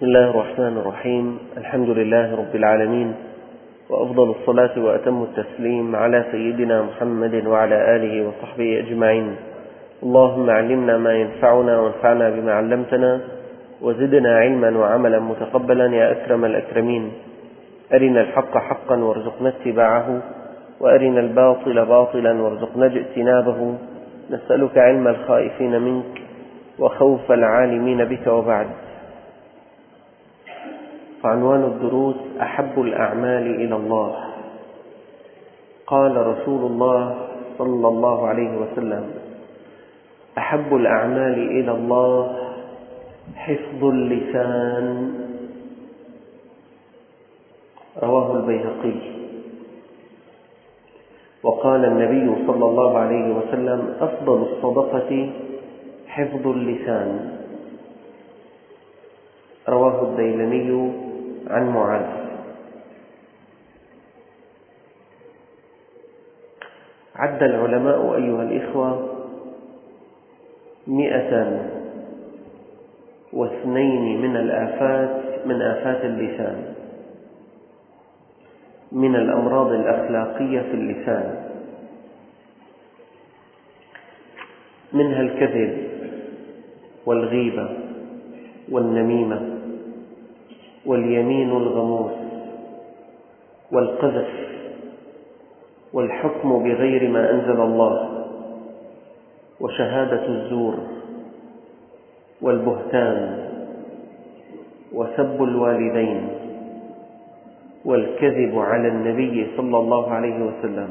بسم الله الرحمن الرحيم. الحمد لله رب العالمين، وأفضل الصلاة وأتم التسليم على سيدنا محمد وعلى آله وصحبه أجمعين. اللهم علمنا ما ينفعنا وانفعنا بما علمتنا، وزدنا علما وعملا متقبلا يا أكرم الأكرمين. أرنا الحق حقا وارزقنا اتباعه، وأرنا الباطل باطلا وارزقنا اجتنابه. نسألك علم الخائفين منك وخوف العالمين بك، وبعد. فعنوان الدروس: أحب الأعمال إلى الله. قال رسول الله صلى الله عليه وسلم: أحب الأعمال إلى الله حفظ اللسان. رواه البيهقي. وقال النبي صلى الله عليه وسلم: أفضل الصدقة حفظ اللسان. رواه الديلمي عن معاذ. عد العلماء أيها الإخوة 102 من آفات اللسان، من الأمراض الأخلاقية في اللسان، منها الكذب والغيبة والنميمة واليمين الغموس والقذف والحكم بغير ما أنزل الله وشهادة الزور والبهتان وسب الوالدين والكذب على النبي صلى الله عليه وسلم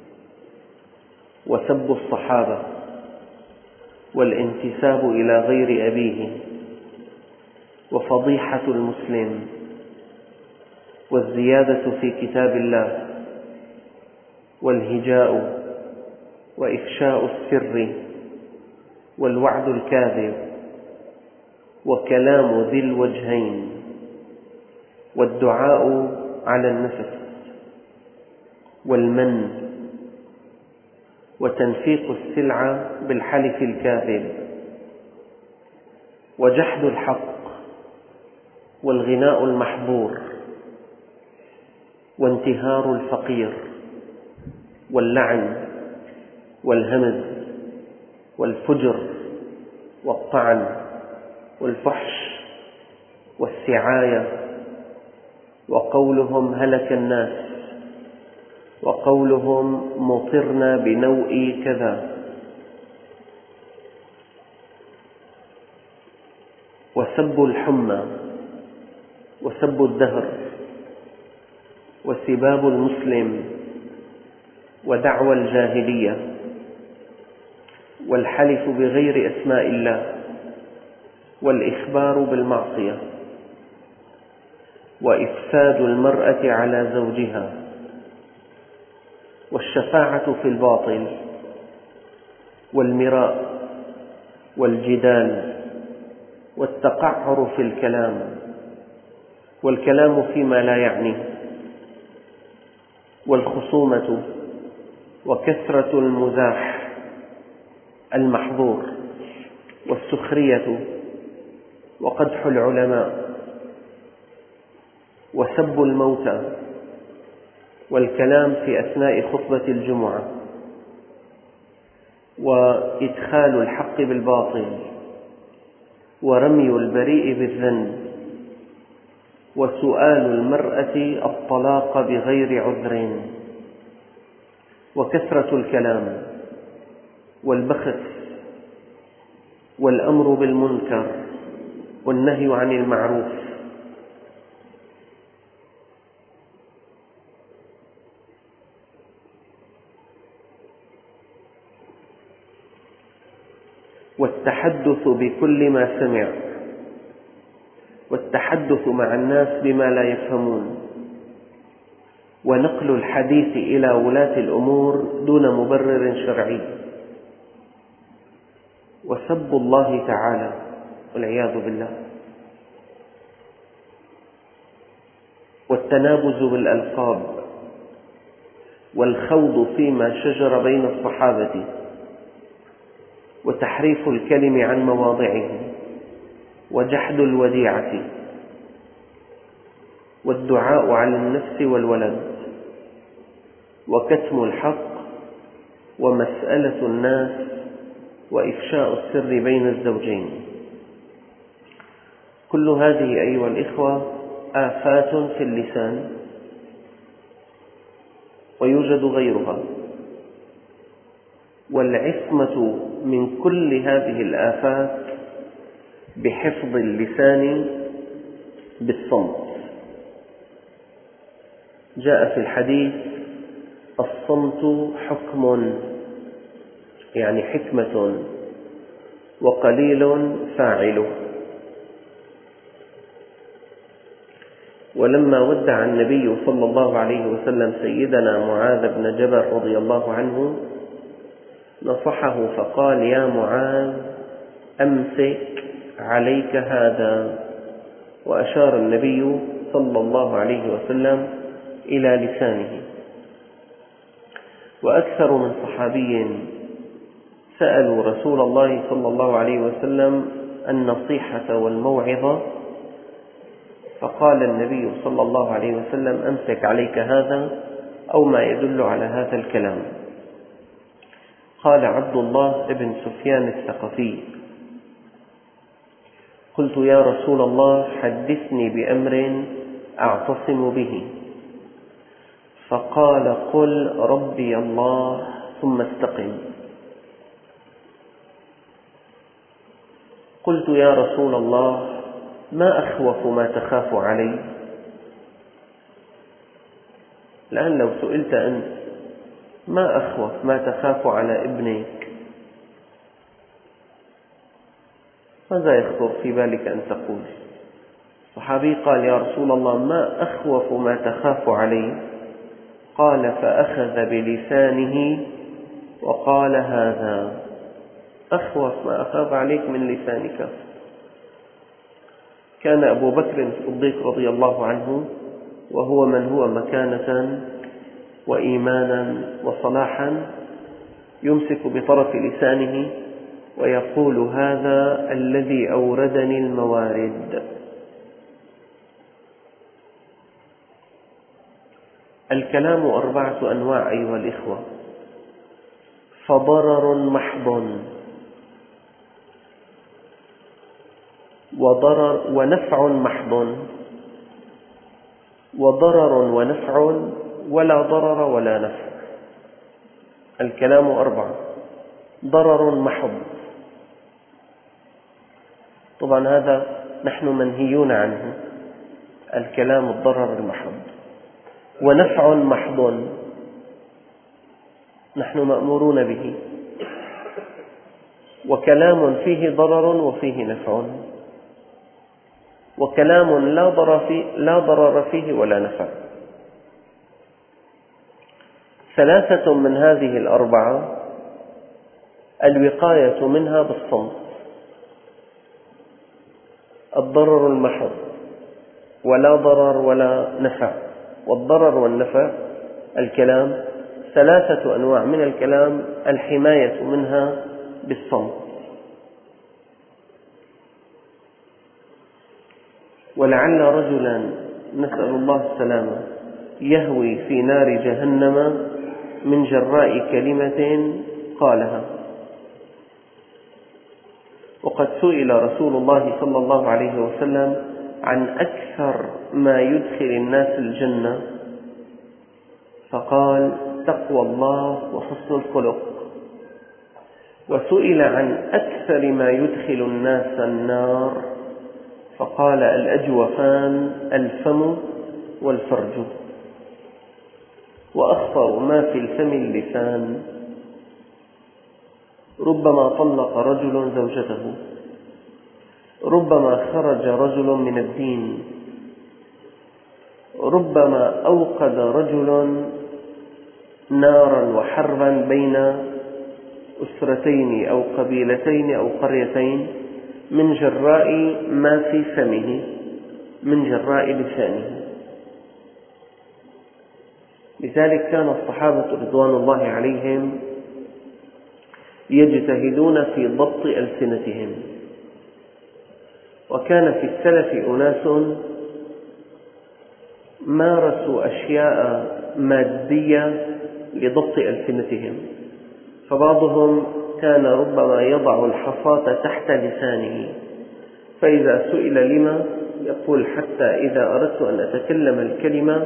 وسب الصحابة والانتساب إلى غير أبيه وفضيحة المسلم والزيادة في كتاب الله والهجاء وإفشاء السر والوعد الكاذب وكلام ذي الوجهين والدعاء على النفس والمن وتنفيق السلعة بالحلف الكاذب وجحد الحق والغناء المحظور وانتهار الفقير واللعن والهمز والفجر والطعن والفحش والسعاية وقولهم هلك الناس وقولهم مطرنا بنوء كذا وسب الحمى وسب الدهر وسباب المسلم ودعوى الجاهلية والحلف بغير أسماء الله والإخبار بالمعصية وإفساد المرأة على زوجها والشفاعة في الباطل والمراء والجدال والتقعر في الكلام والكلام فيما لا يعنيه والخصومة وكثرة المزاح المحظور والسخرية وقدح العلماء وسب الموتى والكلام في أثناء خطبة الجمعة وإدخال الحق بالباطل ورمي البريء بالذنب وسؤال المرأة الطلاق بغير عذر وكثرة الكلام والبخس والأمر بالمنكر والنهي عن المعروف والتحدث بكل ما سمع والتحدث مع الناس بما لا يفهمون ونقل الحديث إلى ولاة الأمور دون مبرر شرعي وسب الله تعالى والعياذ بالله والتنابز بالألقاب والخوض فيما شجر بين الصحابة وتحريف الكلم عن مواضعه وجحد الوديعة والدعاء على النفس والولد، وكتم الحق، ومسألة الناس، وإفشاء السر بين الزوجين. كل هذه أيها الإخوة آفات في اللسان، ويوجد غيرها، والعصمة من كل هذه الآفات بحفظ اللسان بالصمت. جاء في الحديث: الصمت حكم، يعني حكمة، وقليل فاعله. ولما ودع النبي صلى الله عليه وسلم سيدنا معاذ بن جبل رضي الله عنه نصحه فقال: يا معاذ، أمسك عليك هذا. وأشار النبي صلى الله عليه وسلم إلى لسانه. وأكثر من صحابي سألوا رسول الله صلى الله عليه وسلم النصيحة والموعظة، فقال النبي صلى الله عليه وسلم: أمسك عليك هذا، أو ما يدل على هذا الكلام. قال عبد الله بن سفيان الثقفي: قلت: يا رسول الله، حدثني بأمر أعتصم به. فقال: قل ربي الله ثم استقم. قلت: يا رسول الله، ما أخوف ما تخاف علي؟ الآن لو سئلت أنت: ما أخوف ما تخاف على ابنك؟ ماذا يخطر في بالك أن تقول؟ الصحابي قال: يا رسول الله، ما أخوف ما تخاف علي؟ قال: فأخذ بلسانه وقال: هذا أخوف ما أخاف عليك من لسانك. كان أبو بكر الصديق رضي الله عنه، وهو من هو مكانة وإيمانا وصلاحا، يمسك بطرف لسانه ويقول: هذا الذي أوردني الموارد. الكلام 4 أنواع أيها الإخوة: فضرر محض، وضرر ونفع محض، وضرر ونفع، ولا ضرر ولا نفع. الكلام 4: ضرر محض، طبعا هذا نحن منهيون عنه، الكلام الضرر المحض. ونفع محض، نحن مأمورون به. وكلام فيه ضرر وفيه نفع، وكلام لا ضرر فيه ولا نفع. 3 من هذه ال4 الوقاية منها بالصمت: الضرر المحض، ولا ضرر ولا نفع. والضرر والنفع الكلام 3 أنواع من الكلام الحماية منها بالصمت. ولعل رجلا، نسأل الله السلامة، يهوي في نار جهنم من جراء كلمة قالها. وقد سئل رسول الله صلى الله عليه وسلم عن أكثر ما يدخل الناس الجنة، فقال: تقوى الله وحسن الخلق. وسئل عن أكثر ما يدخل الناس النار، فقال: الأجوفان، الفم والفرج. وأخطر ما في الفم اللسان. ربما طلق رجل زوجته، ربما خرج رجل من الدين، ربما أوقد رجل نارا وحربا بين أسرتين أو قبيلتين أو قريتين من جراء ما في فمه، من جراء لسانه. لذلك كان الصحابة رضوان الله عليهم يجتهدون في ضبط ألسنتهم. وكان في السلف أناس مارسوا أشياء مادية لضبط ألسنتهم، فبعضهم كان ربما يضع الحصاة تحت لسانه، فإذا سئل لما يقول: حتى إذا أردت أن أتكلم الكلمة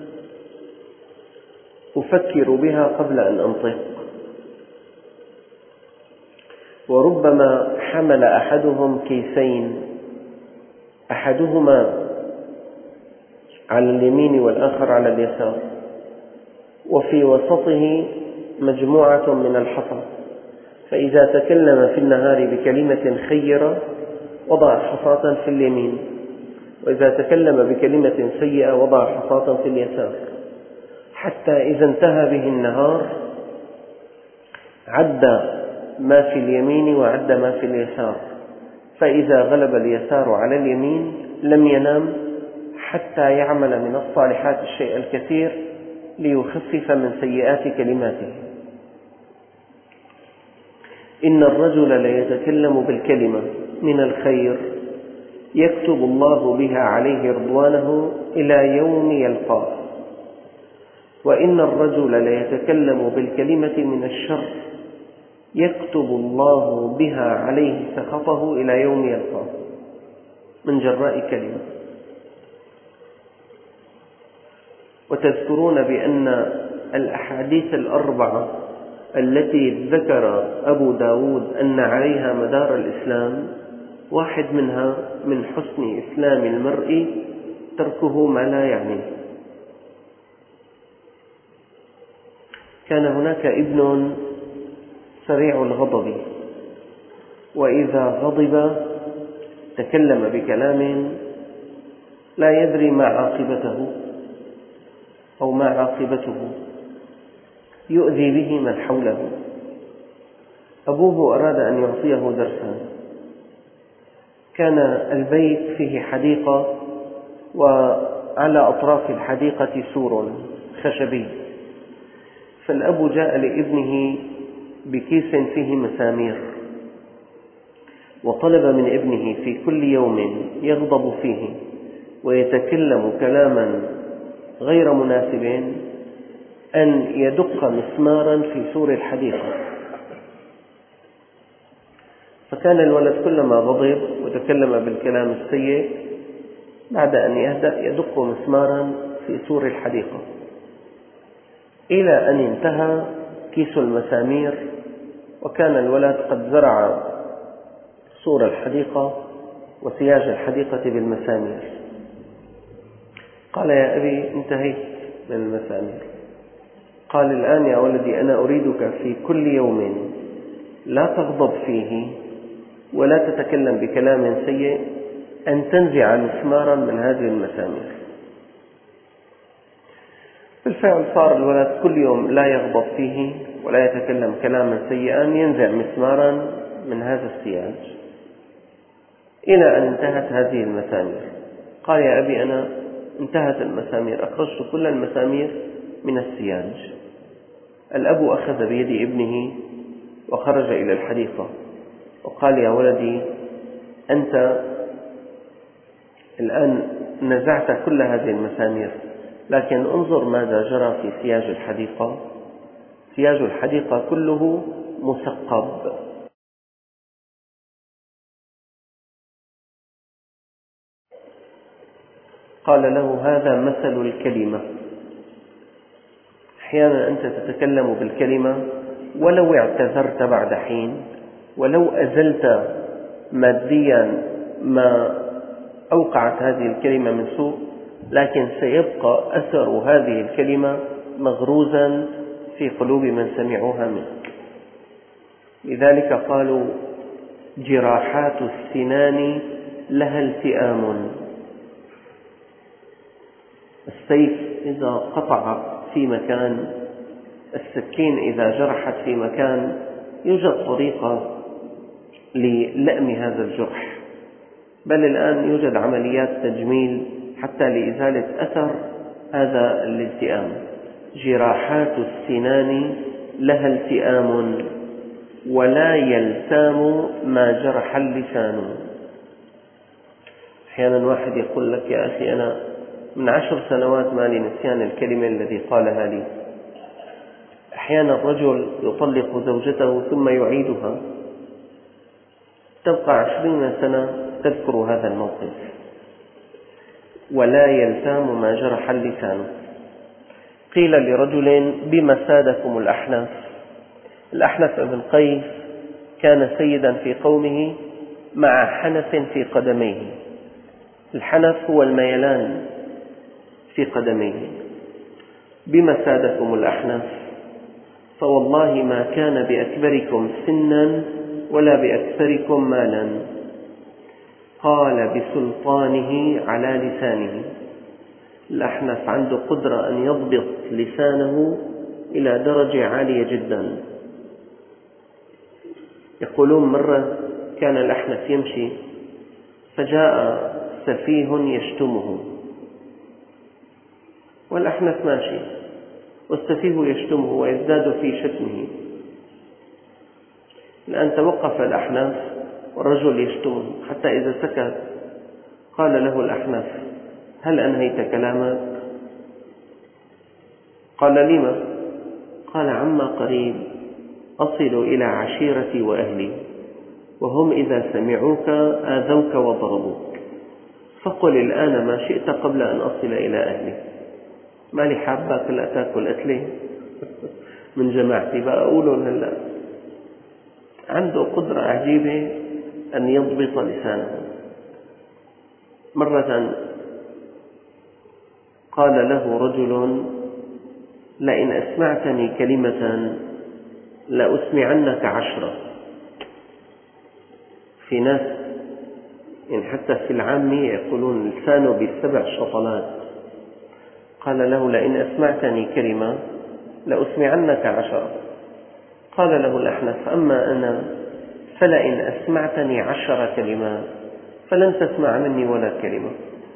أفكر بها قبل أن أنطق. وربما حمل أحدهم كيسين، أحدهما على اليمين والآخر على اليسار، وفي وسطه مجموعة من الحصى، فإذا تكلم في النهار بكلمة خيرة وضع حصاة في اليمين، وإذا تكلم بكلمة سيئة وضع حصاة في اليسار، حتى إذا انتهى به النهار عد ما في اليمين وعد ما في اليسار، فإذا غلب اليسار على اليمين لم ينام حتى يعمل من الصالحات الشيء الكثير ليخفف من سيئات كلماته. إن الرجل ليتكلم بالكلمة من الخير يكتب الله بها عليه رضوانه إلى يوم يلقاه، وإن الرجل ليتكلم بالكلمة من الشر يكتب الله بها عليه سخطه إلى يوم يلقاه من جراء كلمة. وتذكرون بأن الأحاديث الأربعة التي ذكر أبو داود أن عليها مدار الإسلام، واحد منها: من حسن إسلام المرء تركه ما لا يعنيه. كان هناك ابن سريع الغضب، وإذا غضب تكلم بكلام لا يدري ما عاقبته أو ما عاقبته، يؤذي به من حوله. أبوه أراد أن يعطيه درسا. كان البيت فيه حديقة، وعلى أطراف الحديقة سور خشبي، فالأب جاء لابنه بكيس فيه مسامير، وطلب من ابنه في كل يوم يغضب فيه ويتكلم كلاما غير مناسب أن يدق مسمارا في سور الحديقة. فكان الولد كلما غضب وتكلم بالكلام السيء بعد أن يهدأ يدق مسمارا في سور الحديقة، إلى أن انتهى كيس المسامير، وكان الولد قد زرع سور الحديقة وسياج الحديقة بالمسامير. قال: يا أبي انتهيت من المسامير. قال: الآن يا ولدي أنا أريدك في كل يوم لا تغضب فيه ولا تتكلم بكلام سيء أن تنزع مسمارا من هذه المسامير. بالفعل صار الولد كل يوم لا يغضب فيه ولا يتكلم كلاما سيئا ينزع مسمارا من هذا السياج، إلى أن انتهت هذه المسامير. قال: يا أبي أنا انتهت المسامير، أخرجت كل المسامير من السياج. الأب أخذ بيد ابنه وخرج إلى الحديقة وقال: يا ولدي أنت الآن نزعت كل هذه المسامير، لكن انظر ماذا جرى في سياج الحديقة. سياج الحديقة كله مثقب. قال له: هذا مثل الكلمة. أحيانا أنت تتكلم بالكلمة ولو اعتذرت بعد حين، ولو أزلت ماديا ما أوقعت هذه الكلمة من سوء، لكن سيبقى أثر هذه الكلمة مغروزا في قلوب من سمعوها منك. لذلك قالوا: جراحات السنان لها التئام. السيف إذا قطع في مكان، السكين إذا جرحت في مكان، يوجد طريقة للأم هذا الجرح، بل الآن يوجد عمليات تجميل حتى لإزالة أثر هذا الالتئام. جراحات السنان لها التئام ولا يلتام ما جرح اللسان. أحيانا واحد يقول لك: يا أخي أنا من 10 سنوات ما لي نسيان الكلمة الذي قالها لي. أحيانا الرجل يطلق زوجته ثم يعيدها، تبقى 20 سنة تذكر هذا الموقف ولا يلتام ما جرح اللسان. قيل لرجل: بما سادكم الأحنف؟ الأحنف ابن قيس كان سيدا في قومه مع حنف في قدميه. الحنف هو الميلان في قدميه. بما سادكم الأحنف؟ فوالله ما كان بأكبركم سنا ولا بأكثركم مالا. قال: بسلطانه على لسانه. الأحنف عنده قدرة أن يضبط لسانه إلى درجة عالية جدا. يقولون مرة كان الأحنف يمشي فجاء سفيه يشتمه، والأحنف ماشي والسفيه يشتمه ويزداد في شتمه. الآن توقف الأحنف والرجل يشتمه حتى إذا سكت قال له الأحنف: هل أنهيت كلامك؟ قال: لما؟ قال: عما قريب أصل إلى عشيرتي وأهلي، وهم إذا سمعوك آذوك وضربوك، فقل الآن ما شئت قبل أن أصل إلى أهلي. ما لي حابك لا تأكل أكلي من جماعتي بقى أقوله هلا. عنده قدرة عجيبة أن يضبط لسانه. مرة قال له رجل: لئن أسمعتني كلمة لأسمعنك 10. في ناس يعني حتى في العامية يقولون لسانه ب7 شطلات. قال له: لئن أسمعتني كلمة لأسمعنك 10. قال له الأحنف: أما أنا فلئن أسمعتني 10 كلمات فلن تسمع مني ولا كلمة.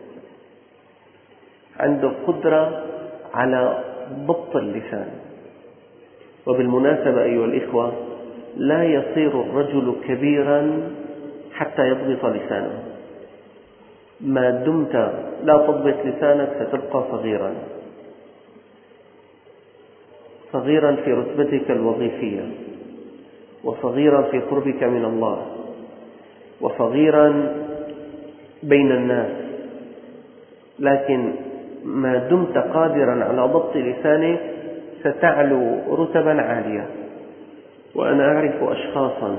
عنده قدرة على ضبط اللسان. وبالمناسبة أيها الإخوة، لا يصير الرجل كبيرا حتى يضبط لسانه. ما دمت لا تضبط لسانك ستبقى صغيرا، صغيرا في رتبتك الوظيفية، وصغيرا في قربك من الله، وصغيرا بين الناس. لكن ما دمت قادرا على ضبط لسانك ستعلو رتبا عالية. وأنا أعرف أشخاصا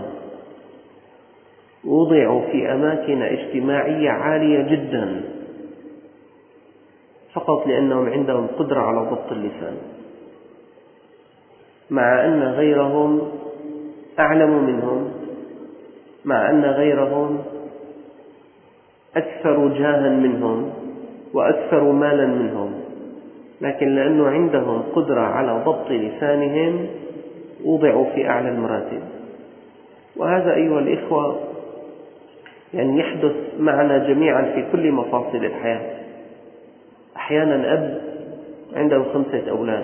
وضعوا في أماكن اجتماعية عالية جدا فقط لأنهم عندهم قدرة على ضبط اللسان، مع أن غيرهم أعلم منهم، مع أن غيرهم أكثر جاها منهم وأكثر مالا منهم، لكن لأنه عندهم قدرة على ضبط لسانهم وضعوا في أعلى المراتب. وهذا أيها الإخوة يعني يحدث معنا جميعا في كل مفاصل الحياة. أحيانا أب عنده 5 أولاد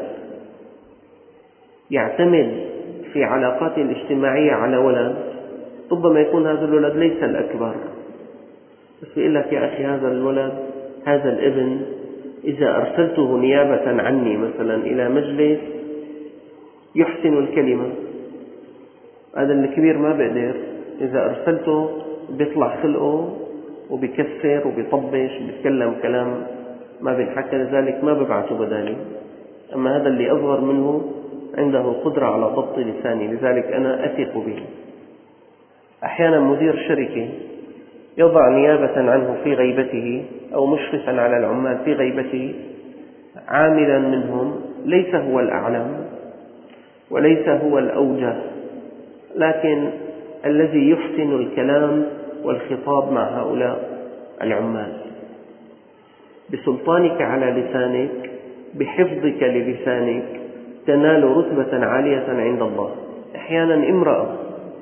يعتمد في علاقاته الاجتماعية على ولد، ربما يكون هذا الولد ليس الأكبر، بس يقول لك: يا أخي هذا الولد، هذا الابن، إذا أرسلته نيابة عني مثلا إلى مجلس يحسن الكلمة، هذا الكبير ما بقدر، إذا أرسلته بيطلع خلقه وبيكسر وبيطبش وبيتكلم كلام ما بينحكى، لذلك ما ببعثه بدالي. أما هذا اللي أصغر منه عنده قدرة على ضبط لساني، لذلك أنا أثق به. أحيانا مدير شركة يضع نيابة عنه في غيبته أو مشرفا على العمال في غيبته عاملا منهم ليس هو الأعلم وليس هو الأوجه، لكن الذي يحسن الكلام والخطاب مع هؤلاء العمال. بسلطانك على لسانك، بحفظك للسانك، تنال رتبة عالية عند الله. أحيانا امرأة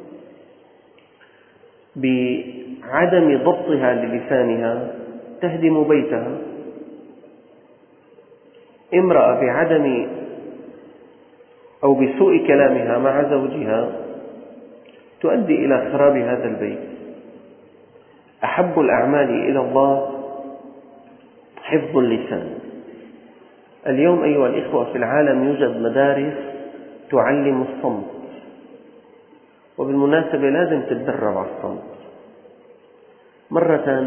بعدم ضبطها للسانها تهدم بيتها، امرأة بعدم أو بسوء كلامها مع زوجها تؤدي إلى خراب هذا البيت. أحب الأعمال إلى الله حفظ اللسان. اليوم أيها الإخوة في العالم يوجد مدارس تعلم الصمت، وبالمناسبة لازم تتدرب على الصمت. مرة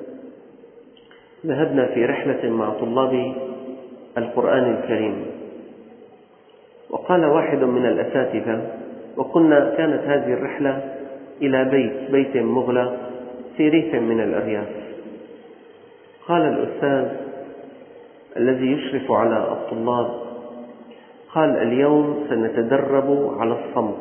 ذهبنا في رحلة مع طلاب القرآن الكريم، وقال واحد من الأساتذة، كانت هذه الرحلة إلى بيت مغلق في ريف من الأرياف. قال الأستاذ الذي يشرف على الطلاب، قال: اليوم سنتدرب على الصمت،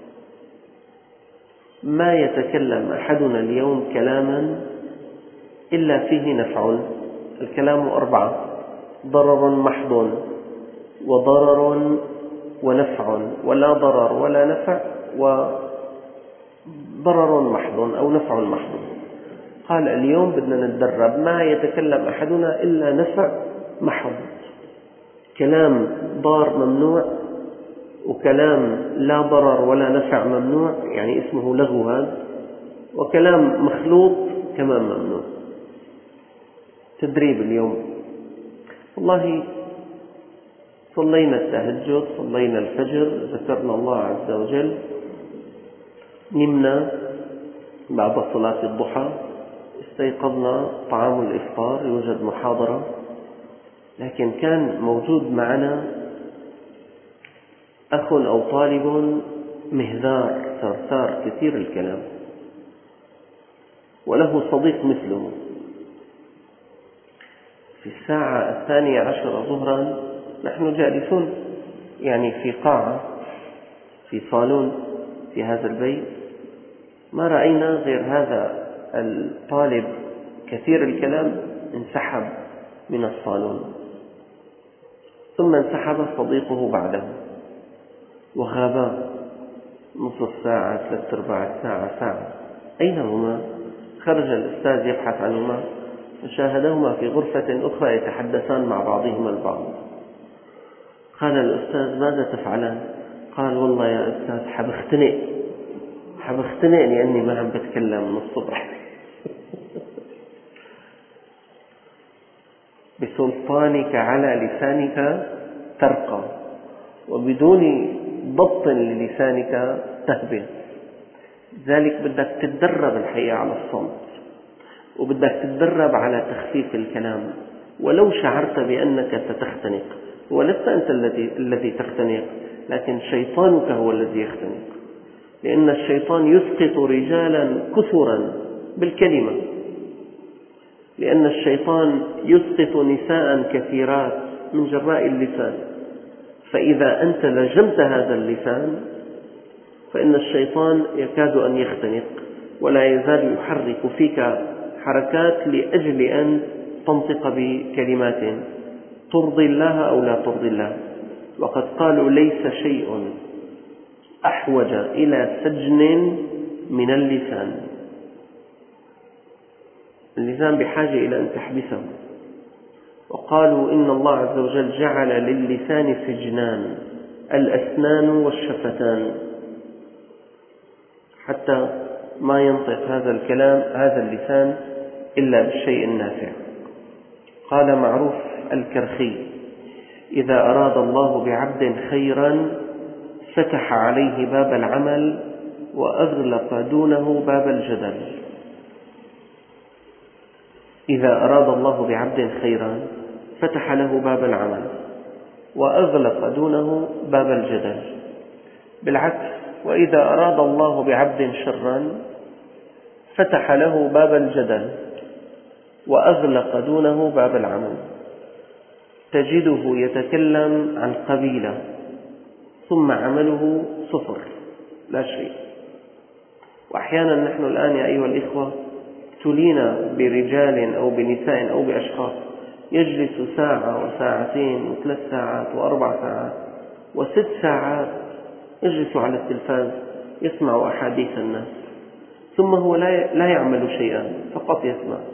ما يتكلم أحدنا اليوم كلاما إلا فيه نفع. الكلام 4: ضرر محض، وضرر ونفع، ولا ضرر ولا نفع، وضرر محض أو نفع محض. قال: اليوم بدنا نتدرب، ما يتكلم أحدنا إلا نفع محض. كلام ضار ممنوع، وكلام لا ضرر ولا نفع ممنوع، يعني اسمه لغو هذا، وكلام مخلوط كمان ممنوع. تدريب اليوم. والله صلينا التهجد، صلينا الفجر، ذكرنا الله عز وجل، نمنا بعد صلاة الضحى، استيقظنا، طعام الإفطار، يوجد محاضرة، لكن كان موجود معنا أخ أو طالب مهذار ثرثار كثير الكلام، وله صديق مثله. في الساعة 12 ظهرا نحن جالسون يعني في قاعة، في صالون في هذا البيت، ما رأينا غير هذا الطالب كثير الكلام انسحب من الصالون، ثم انسحب صديقه بعده، وغابا نصف ساعة، 3/4 ساعة، ساعة. أين هما؟ خرج الأستاذ يبحث عنهما، فشاهدهما في غرفة أخرى يتحدثان مع بعضهما البعض. قال الأستاذ: ماذا تفعلان؟ قال: والله يا أستاذ حبختنق لأني ما عم بتكلم من الصبح. بسلطانك على لسانك ترقى، وبدون ضبط للسانك تهبل. ذلك بدك تتدرب الحقيقة على الصمت، وبدك تتدرب على تخفيف الكلام. ولو شعرت بأنك ستختنق، ولست أنت الذي تختنق، لكن شيطانك هو الذي يختنق، لأن الشيطان يسقط رجالا كثرا بالكلمة، لأن الشيطان يسقط نساء كثيرات من جراء اللسان. فإذا أنت لجمت هذا اللسان فإن الشيطان يكاد أن يختنق، ولا يزال يحرك فيك حركات لأجل أن تنطق بكلمات ترضي الله أو لا ترضي الله. وقد قالوا: ليس شيء أحوج إلى سجن من اللسان. اللسان بحاجة إلى أن تحبسه. وقالوا: إن الله عز وجل جعل للسان سجنان: الأسنان والشفتان، حتى ما ينطق هذا الكلام، هذا اللسان، إلا بالشيء النافع. قال معروف الكرخي: إذا أراد الله بعبد خيرا فتح عليه باب العمل وأغلق دونه باب الجدل. إذا أراد الله بعبد خيرا فتح له باب العمل وأغلق دونه باب الجدل. بالعكس، وإذا أراد الله بعبد شرا فتح له باب الجدل وأغلق دونه باب العمل. تجده يتكلم عن قبيلة ثم عمله صفر، لا شيء. وأحيانا نحن الآن يا أيها الإخوة ابتلينا برجال أو بنساء أو بأشخاص يجلس ساعة وساعتين و3 ساعات و4 ساعات و6 ساعات يجلس على التلفاز يسمع أحاديث الناس، ثم هو لا يعمل شيئا، فقط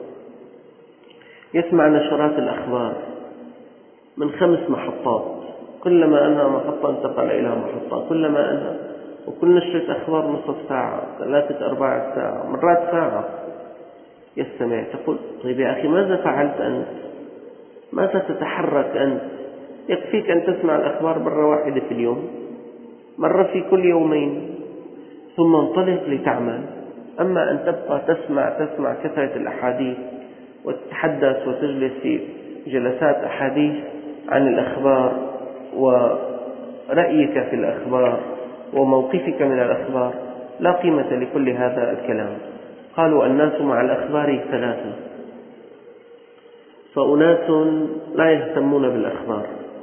يسمع نشرات الأخبار من 5 محطات، كلما أنهى محطة انتقل إلى محطة، كلما أنهى، وكل نشرة أخبار نصف ساعة، 3/4 ساعة، مرات ساعة يستمع. تقول: طيب يا أخي ماذا فعلت أنت؟ ماذا تتحرك أنت؟ يكفيك أن تسمع الأخبار مرة واحدة في اليوم، مرة في كل يومين، ثم انطلق لتعمل. أما أن تبقى تسمع كثرة الأحاديث وتتحدث وتجلس في جلسات أحاديث عن الأخبار ورأيك في الأخبار وموقفك من الأخبار، لا قيمة لكل هذا الكلام. قالوا الناس مع الأخبار ثلاثة: فأناس لا يهتمون بالأخبار،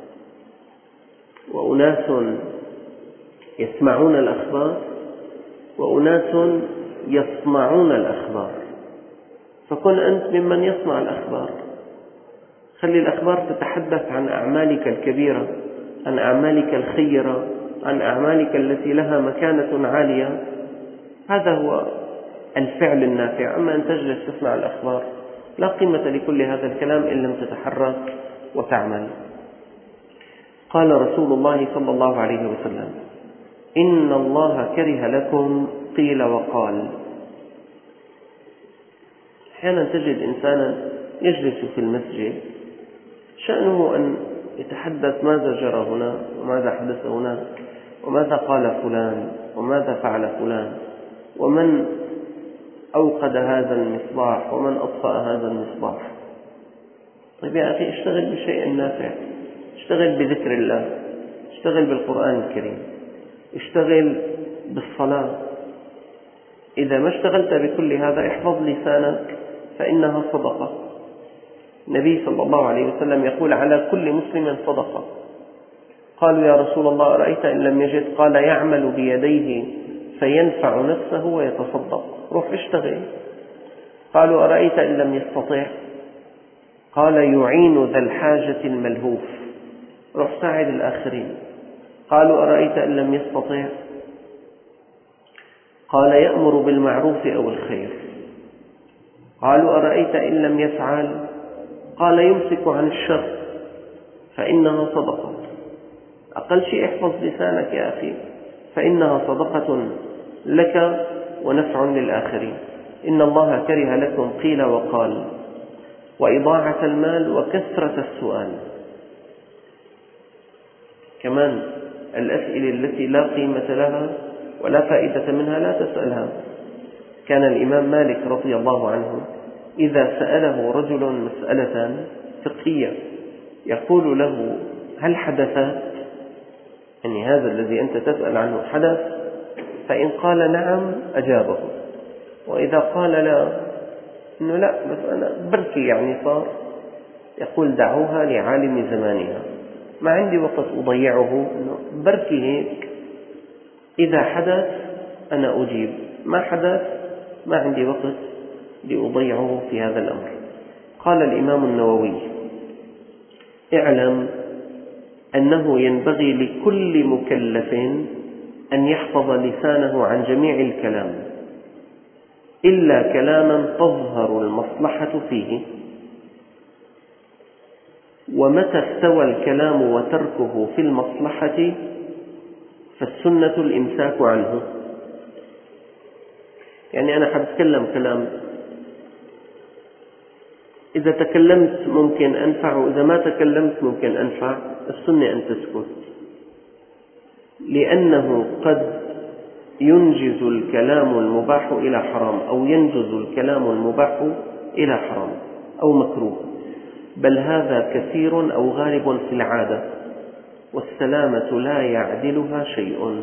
وأناس يسمعون الأخبار، وأناس يصنعون الأخبار. فكن أنت ممن يصنع الأخبار. خلي الأخبار تتحدث عن أعمالك الكبيرة، عن أعمالك الخيرة، عن أعمالك التي لها مكانة عالية. هذا هو الفعل النافع. أما أن تجلس تسمع الأخبار، لا قيمة لكل هذا الكلام إن لم تتحرك وتعمل. قال رسول الله صلى الله عليه وسلم: إن الله كره لكم قيل وقال. أحيانا تجد إنسانا يجلس في المسجد شأنه أن يتحدث ماذا جرى هنا وماذا حدث هناك وماذا قال فلان وماذا فعل فلان ومن أوقد هذا المصباح ومن أطفأ هذا المصباح. طيب يا أخي، اشتغل بشيء نافع، اشتغل بذكر الله، اشتغل بالقرآن الكريم، اشتغل بالصلاة. إذا ما اشتغلت بكل هذا احفظ لسانك فإنها صدقة. النبي صلى الله عليه وسلم يقول: على كل مسلم صدقة. قالوا: يا رسول الله أرأيت إن لم يجد؟ قال: يعمل بيديه فينفع نفسه ويتصدق. روح اشتغل. قالوا: أرأيت إن لم يستطع؟ قال: يعين ذا الحاجة الملهوف. روح ساعد الآخرين. قالوا: أرأيت إن لم يستطع؟ قال: يأمر بالمعروف أو الخير. قالوا: أرأيت إن لم يفعل؟ قال: يمسك عن الشر فإنها صدقة. أقل شيء احفظ لسانك يا أخي، فإنها صدقة لك ونفع للآخرين. إن الله كره لكم قيل وقال، وإضاعة المال وكثرة السؤال. كمان الأسئلة التي لا قيمة لها ولا فائدة منها لا تسألها. كان الإمام مالك رضي الله عنه إذا سأله رجل مسألة فقهية يقول له: هل حدثت؟ يعني هذا الذي أنت تسأل عنه حدث؟ فإن قال نعم أجابه، وإذا قال لا، إنه لا بس أنا بركي يعني صار، يقول: دعوها لعالم زمانها، ما عندي وقت أضيعه، إنه بركي هيك، إذا حدث أنا أجيب، ما حدث ما عندي وقت لأضيعه في هذا الأمر. قال الإمام النووي: اعلم أنه ينبغي لكل مكلف أن يحفظ لسانه عن جميع الكلام إلا كلاما تظهر المصلحة فيه، ومتى استوى الكلام وتركه في المصلحة فالسنة الإمساك عنه. يعني أنا حتكلم كلام، إذا تكلمت ممكن أنفع، وإذا ما تكلمت ممكن أنفع، السنة أن تسكت، لأنه قد ينجز الكلام المباح إلى حرام، أو ينجز الكلام المباح إلى حرام أو مكروه، بل هذا كثير أو غالب في العادة، والسلامة لا يعدلها شيء.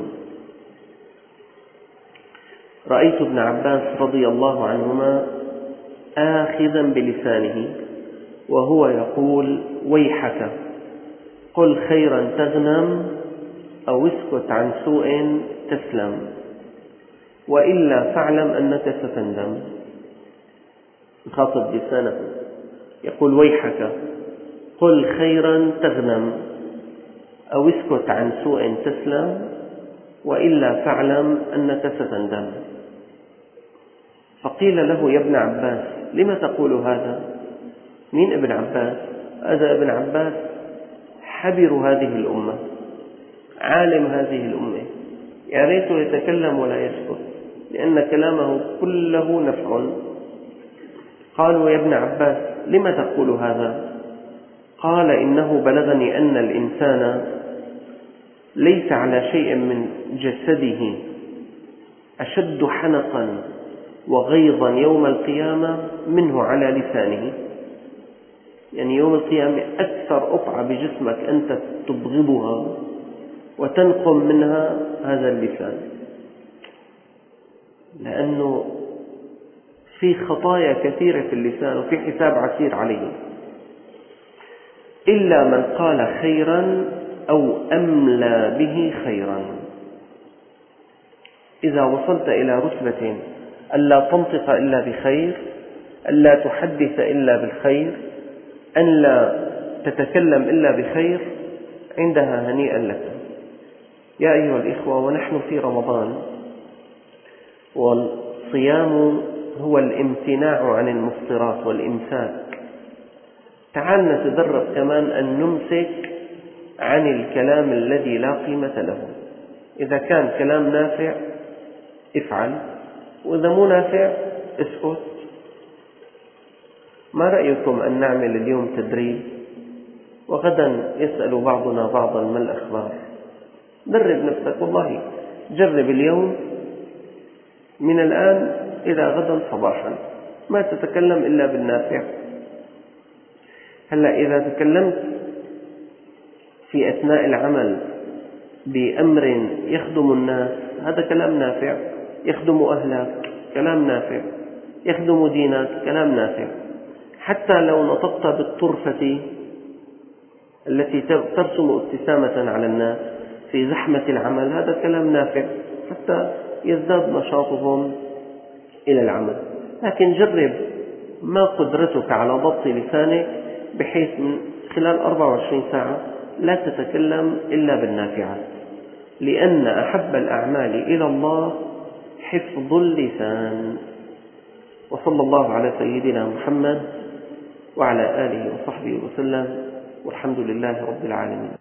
رأيت ابن عباس رضي الله عنهما آخذا بلسانه وهو يقول: ويحك، قل خيرا تغنم أو اسكت عن سوء تسلم، وإلا فاعلم أنك ستندم. يخاطب لسانه يقول: ويحك، قل خيرا تغنم أو اسكت عن سوء تسلم، وإلا فاعلم أنك ستندم. فقيل له: يا ابن عباس لم تقول هذا؟ مين ابن عباس؟ هذا ابن عباس حبر هذه الأمة، عالم هذه الأمة، يا ريته يتكلم ولا يسكت، لأن كلامه كله نفع. قالوا: يا ابن عباس لم تقول هذا؟ قال إنه بلغني أن الإنسان ليس على شيء من جسده أشد حنقا وغيظا يوم القيامة منه على لسانه. يعني يوم القيامة أكثر قطعة بجسمك أنت تبغضها وتنقم منها هذا اللسان، لأنه في خطايا كثيرة في اللسان وفي حساب عسير عليه، إلا من قال خيرا أو أملى به خيرا. إذا وصلت إلى رتبة ألا تنطق إلا بخير، ألا تحدث إلا بالخير، أن لا تتكلم إلا بخير، عندها هنيئا لك. يا أيها الإخوة، ونحن في رمضان، والصيام هو الامتناع عن المفطرات والإمساك. تعال نتدرب كمان أن نمسك عن الكلام الذي لا قيمة له. إذا كان كلام نافع افعل، وإذا مو نافع اسكت. ما رأيكم أن نعمل اليوم تدريب، وغدا يسأل بعضنا بعضا ما الأخبار؟ درب نفسك، والله جرب اليوم من الآن إلى غدا صباحا ما تتكلم إلا بالنافع. هلأ إذا تكلمت في أثناء العمل بأمر يخدم الناس، هذا كلام نافع، يخدم أهلك كلام نافع، يخدم دينك كلام نافع. حتى لو نطقت بالطرفة التي ترسم ابتسامة على الناس في زحمة العمل، هذا كلام نافع حتى يزداد نشاطهم إلى العمل. لكن جرب ما قدرتك على ضبط لسانك بحيث من خلال 24 ساعة لا تتكلم إلا بالنافعات، لأن أحب الأعمال إلى الله حفظ اللسان. وصلى الله على سيدنا محمد وعلى آله وصحبه وسلم، والحمد لله رب العالمين.